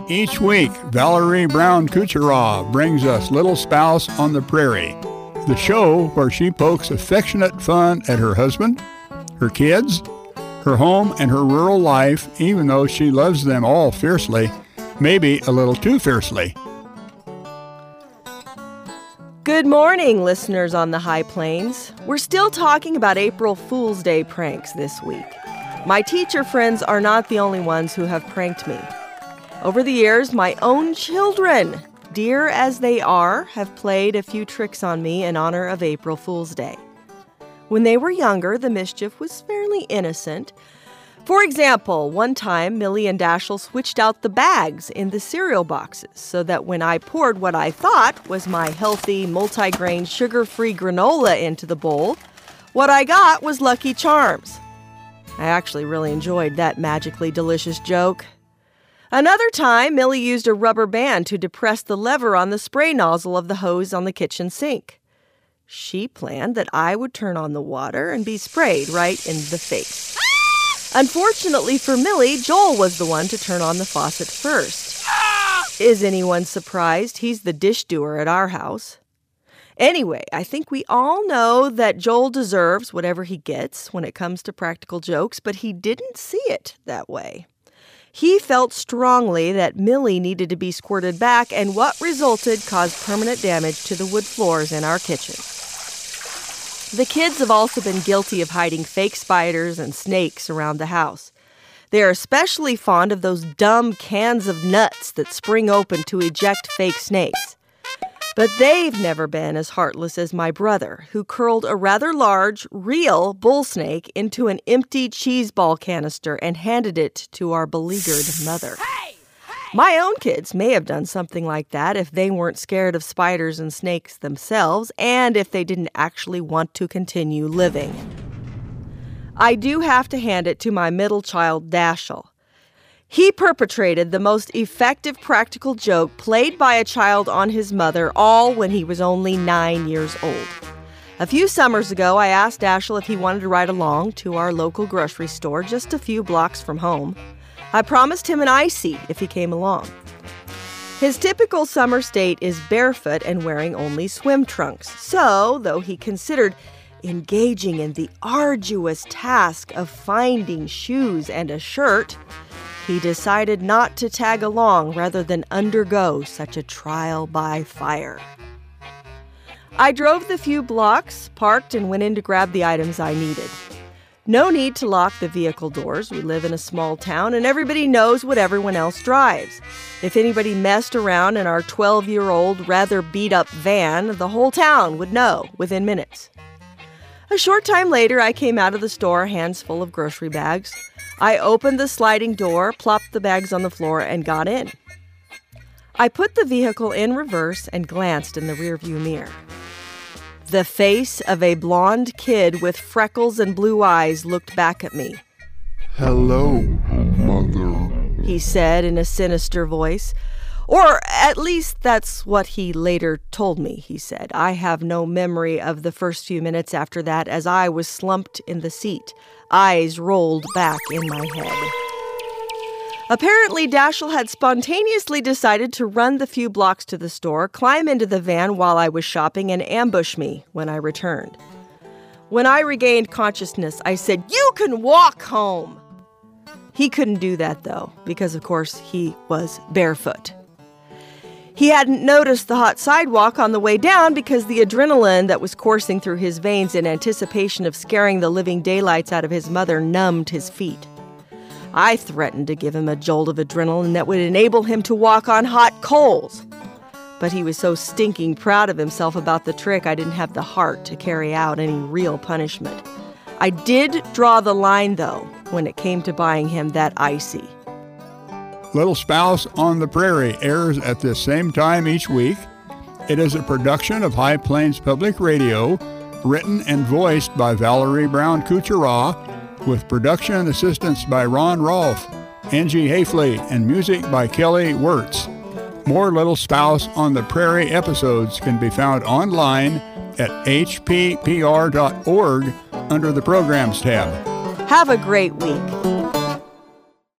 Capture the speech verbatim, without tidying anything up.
Each week, Valerie Brown Kucheraw brings us Little Spouse on the Prairie, the show where she pokes affectionate fun at her husband, her kids, her home, and her rural life, even though she loves them all fiercely, maybe a little too fiercely. Good morning, listeners on the High Plains. We're still talking about April Fool's Day pranks this week. My teacher friends are not the only ones who have pranked me. Over the years, my own children, dear as they are, have played a few tricks on me in honor of April Fool's Day. When they were younger, the mischief was fairly innocent. For example, one time, Millie and Dashiell switched out the bags in the cereal boxes so that when I poured what I thought was my healthy, multi-grain, sugar-free granola into the bowl, what I got was Lucky Charms. I actually really enjoyed that magically delicious joke. Another time, Millie used a rubber band to depress the lever on the spray nozzle of the hose on the kitchen sink. She planned that I would turn on the water and be sprayed right in the face. Unfortunately for Millie, Joel was the one to turn on the faucet first. Is anyone surprised? He's the dish doer at our house. Anyway, I think we all know that Joel deserves whatever he gets when it comes to practical jokes, but he didn't see it that way. He felt strongly that Millie needed to be squirted back, and what resulted caused permanent damage to the wood floors in our kitchen. The kids have also been guilty of hiding fake spiders and snakes around the house. They are especially fond of those dumb cans of nuts that spring open to eject fake snakes. But they've never been as heartless as my brother, who curled a rather large, real bull snake into an empty cheese ball canister and handed it to our beleaguered mother. Hey! Hey! My own kids may have done something like that if they weren't scared of spiders and snakes themselves, and if they didn't actually want to continue living. I do have to hand it to my middle child, Dashiell. He perpetrated the most effective practical joke played by a child on his mother, all when he was only nine years old. A few summers ago, I asked Dashiell if he wanted to ride along to our local grocery store just a few blocks from home. I promised him an icy if he came along. His typical summer state is barefoot and wearing only swim trunks. So, though he considered engaging in the arduous task of finding shoes and a shirt, he decided not to tag along rather than undergo such a trial by fire. I drove the few blocks, parked, and went in to grab the items I needed. No need to lock the vehicle doors. We live in a small town, and everybody knows what everyone else drives. If anybody messed around in our twelve-year-old, rather beat-up van, the whole town would know within minutes. A short time later, I came out of the store, hands full of grocery bags. I opened the sliding door, plopped the bags on the floor, and got in. I put the vehicle in reverse and glanced in the rearview mirror. The face of a blonde kid with freckles and blue eyes looked back at me. "Hello, Mother," he said in a sinister voice. Or at least that's what he later told me, he said. I have no memory of the first few minutes after that, as I was slumped in the seat, eyes rolled back in my head. Apparently, Dashiell had spontaneously decided to run the few blocks to the store, climb into the van while I was shopping, and ambush me when I returned. When I regained consciousness, I said, "You can walk home!" He couldn't do that, though, because, of course, he was barefoot. He hadn't noticed the hot sidewalk on the way down because the adrenaline that was coursing through his veins in anticipation of scaring the living daylights out of his mother numbed his feet. I threatened to give him a jolt of adrenaline that would enable him to walk on hot coals. But he was so stinking proud of himself about the trick, I didn't have the heart to carry out any real punishment. I did draw the line, though, when it came to buying him that icy. Little Spouse on the Prairie airs at this same time each week. It is a production of High Plains Public Radio, written and voiced by Valerie Brown Kucheraw, with production assistance by Ron Rolfe, Angie Hafley, and music by Kelly Wirtz. More Little Spouse on the Prairie episodes can be found online at h p p r dot org under the Programs tab. Have a great week.